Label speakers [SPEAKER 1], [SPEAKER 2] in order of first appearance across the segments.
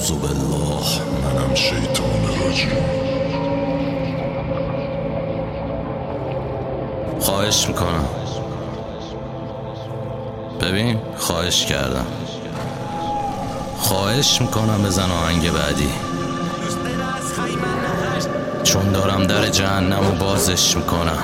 [SPEAKER 1] اعوذ بالله منم شیطان رجیم. خواهش میکنم ببین، خواهش کردم، خواهش میکنم بزن آهنگ بعدی، چون دارم در جهنم و بازش میکنم.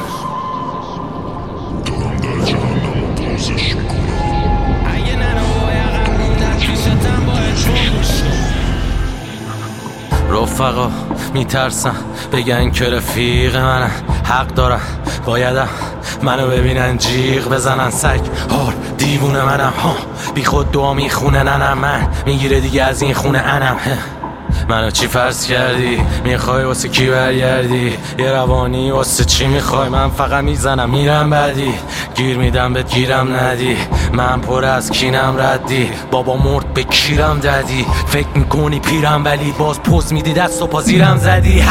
[SPEAKER 1] رفقا میترسن بگن که رفیق منن، حق دارن، بایدم منو ببینن جیغ بزنن. سگ هار دیوونه منم ها، بی خود دعا میخونه ننم، من میگیره دیگه از این خونه انم. منو چی فرض کردی؟ میخوای واسه کی برگردی؟ یه روانی واسه چی میخوای؟ من فقط میزنم میرم بعدی، گیر میدم بهت گیرم ندی، من پر از کینم ردی، بابا مرد به کیرم دادی، فکر میکنی پیرم ولی باز پوز میدی دست و پا زیرم زدی.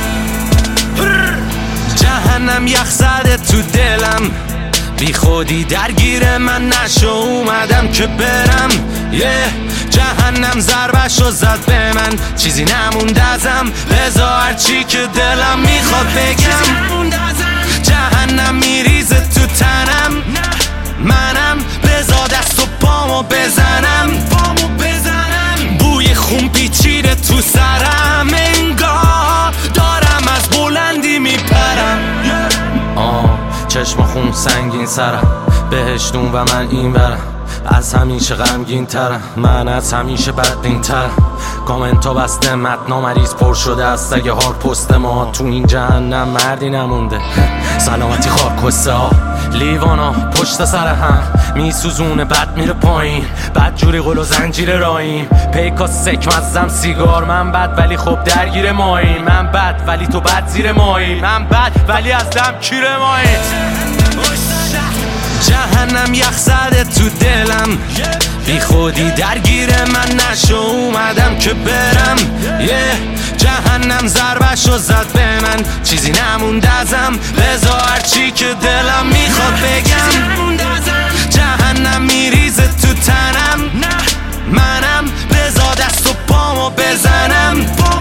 [SPEAKER 1] جهنم یخ زده تو دلم، بی خودی درگیر من نشو، اومدم که برم. جهنم ضربشو زد به من، چیزی نموند ازم، بذار هرچی که دلم میخواد بگم. جهنم میریزه تو تنم، منم بذار دست و پامو بزنم. بوی خون پیچیده تو سرم، انگار دارم از بلندی میپرم. چشم خون سنگین سرم، بهشتون و من این برم، از همیشه غمگین ترم، من از همیشه بدبین ترم. کامنتا بسته، متنا مریض پر شده از سگ هار پست ما، تو این جهنم مردی نمونده، سلامتی خاکسته ها، لیوانا پشت سر هم میسوزونه، بد میره پایین، بد جوری قل و زنجیر رایم، پیکا سک مزم سیگار. من بد ولی خب درگیر مایی، من بد ولی تو بد زیر مایی، من بد ولی از دم کیر مایی. جهنم یخ زده تو دلم، بی خودی درگیر من نشو، اومدم که برم. جهنم ضربشو زد به من، چیزی نموند ازم، بذار هرچی که دلم میخواد بگم. جهنم میریزه تو تنم، منم بذار دست و پامو بزنم.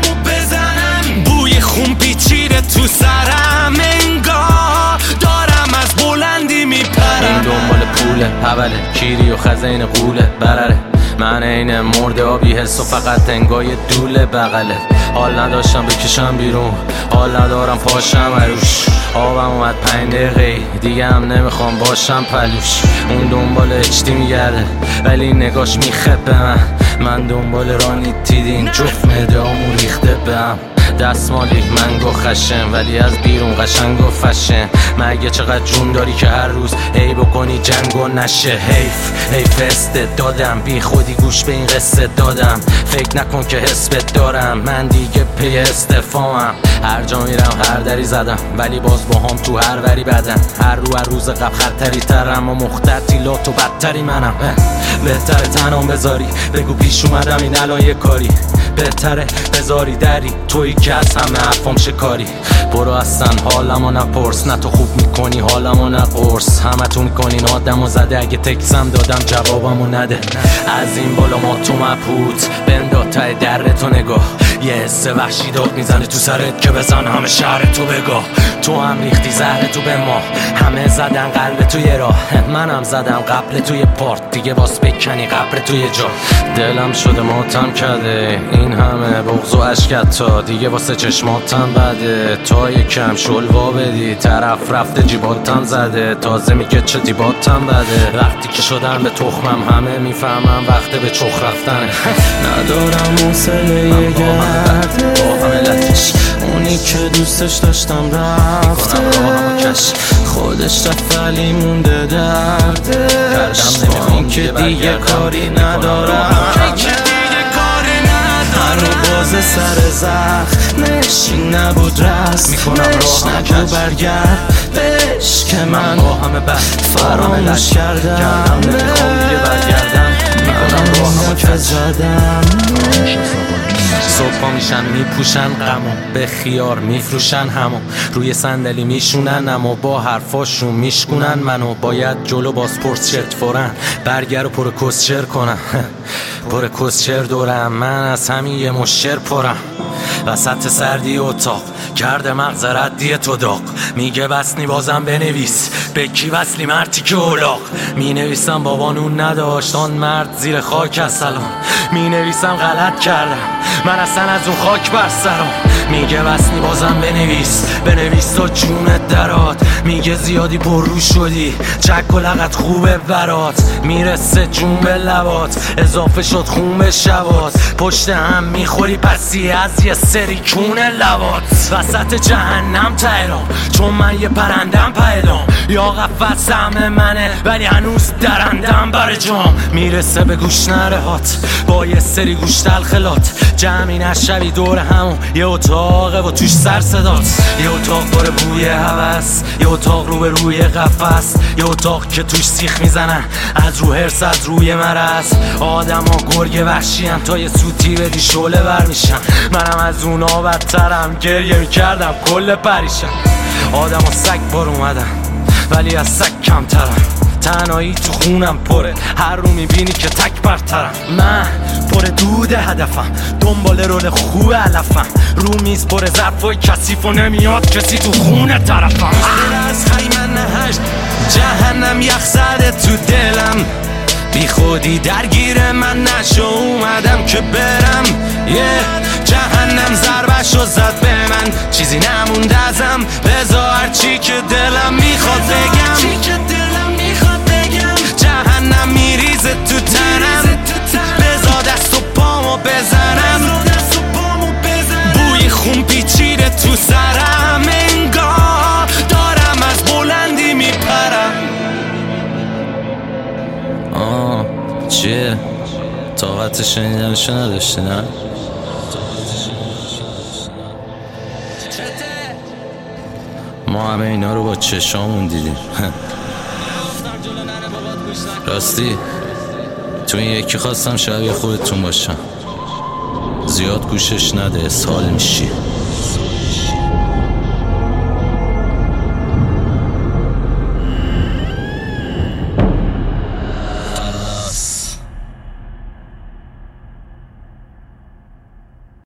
[SPEAKER 1] بوی خون پیچیده تو سرم، انگار دارم از بلندی میپرم. این دنبال پوله، حوله، کیری و خزین قوله برره، من این مرده آبی حس و فقط انگای دوله بغله. حال نداشتم بکشم بیرون، حال ندارم پاشم عروش، آبم اومد 5 دقیقه دیگه هم نمیخوام باشم پلوش. اون دنبال اچتی میگرده ولی نگاش میخبه، من دنبال رانی تیدین، جفت مدامو ریخته بهم. دستمالی منگو خشن ولی از بیرون قشنگ و فشن، مگه چقدر جون داری که هر روز هی بکنی جنگ و نشه؟ حیف استعدادم، بی خودی گوش به این قصه دادم، فکر نکن که حسبت دارم، من دیگه پی استفامم. هر جا میرم هر دری زدم ولی باز با هم تو هر وری بدن، هر روز قبل خطری ترم و مخترتی لات و بدتری منم. بهتره تنام بذاری بگو پیش اومدم این الان یه کاری، بهتره بذاری دری توی که از همه حرفام شکاری. برو اصلا حالمو نپرس، نه تو خوب میکنی حالمو نقرس، همه تو میکنین آدمو زده، اگه تکسم دادم جوابمو نده. از این بالا ما تو مبهوت بندا تای درتو نگاه، یه حس وحشی داد میزنه تو سرت که بزن همه شهر تو بگاه. تو هم ریختی زهر تو به ما، همه زدن قلب توی راه، منم زدم قبل توی پارت، دیگه باس بکنی قبر توی جا. دلم شده ماتم کرده، این همه بغض و عشقت تا دیگه واسه چشماتم بده، تا یکم شلوا بدی طرف رفته جیباتم زده، تازه میگه چه دیباتم بده. وقتی که شدن به تخمم همه میفهمم وقت به چخ رفتنه.
[SPEAKER 2] ندارم حوصله گردش، اونی که دوستش داشتم رفته، خودش رفت ولی مونده دردش، با که دیگه کاری ندارم، هنو باز سر زخمش این نبود رسمش، نگو برگرد بهش که من فراموش کردم، میکنم راهمو که زدم.
[SPEAKER 3] صبح میشن میپوشن غمو، به خیار میفروشن همو، روی صندلی میشونن اما با حرفاشون میشکنن منو. باید جلو بازپرس شرط فورن برگر و پر کسچر کنن. پر کسچر دورم، من از همین یه مشر پرم. وسط سردی اتاق کرده مغز ردی تو داغ. میگه وصلی بازم بنویس، به کی وصلی مرتی که اولاق. می نویسم بابا نون نداشت آن مرد زیر خاک از سلام. می نویسم غلط کردم من اصلا از اون خاک بر سرم. میگه وصلی بازم بنویس تا جونت درات. میگه زیادی پر رو شدی چک و لغت خوبه برات. میرسه جون به لبات اضافه شد خون به شبات. پشت هم میخوری پسی از یه سری کون لبات. وسط جهنم تهرام چون من یه پرندم پیدام. یا قفص سهم منه ولی هنوز درندم بر جام. میرسه به گوش نرهات با یه سری گوش تلخلات. جمعی نشوی دور همون یه اتاقه و توش سر صدات. یه اتاق پر بوی هوس، یه اتاق رو به روی قفس. یه اتاق که توش سیخ میزنن از رو هرس از روی مرض. آدم ها گرگ وحشی تا یه سوتی بدی شعله بر میشن. منم از اونا بدترم گریه میکردم کل پریشم. آدم ها سگ بار اومدن ولی از سگ کمترم. تنهایی تو خونم پره هر رو میبینی که تک برترم. من پر دود هدفم دنبال رول خوب علفم. رو میز پر ظرفای کثیف و نمیاد کسی تو خونه طرفم.
[SPEAKER 1] از خیمن نهشت جهنم یخ زده تو دلم. بی خودی درگیر من نشو اومدم که برم. جهنم ضربشو زد به من چیزی نمونده ازم. بذار هرچی که دلم میخواد بگم. جهنم میریزه تو تنم. بذار دست و پامو بزنم. بوی خون پیچیده تو سرم. انگار دارم از بلندی میپرم.
[SPEAKER 3] چیه؟ طاقت شنیدنشو نداشتی نه؟ ما همه اینا رو با چشامون دیدیم. راستی تو این یکی خواستم شبیه خودتون باشم. زیاد گوشش نده اسهال میشی.